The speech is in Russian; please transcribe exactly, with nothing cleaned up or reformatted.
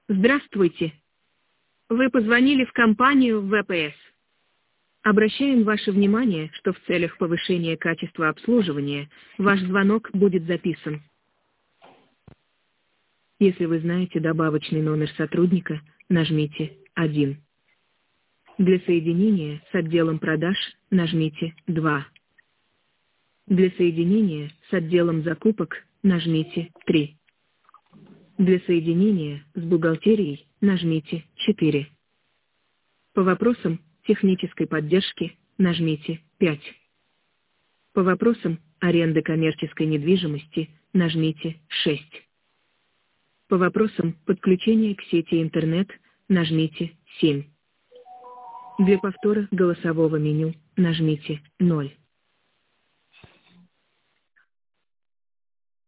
Здравствуйте. Вы позвонили в компанию вэ пэ эс. Обращаем ваше внимание, что в целях повышения качества обслуживания ваш звонок будет записан. Если вы знаете добавочный номер сотрудника, нажмите один. Для соединения с отделом продаж нажмите два. Для соединения с отделом закупок нажмите три. Для соединения с бухгалтерией нажмите четыре. По вопросам технической поддержки нажмите пять. По вопросам аренды коммерческой недвижимости нажмите шесть. По вопросам подключения к сети интернет нажмите семь. Для повтора голосового меню нажмите ноль.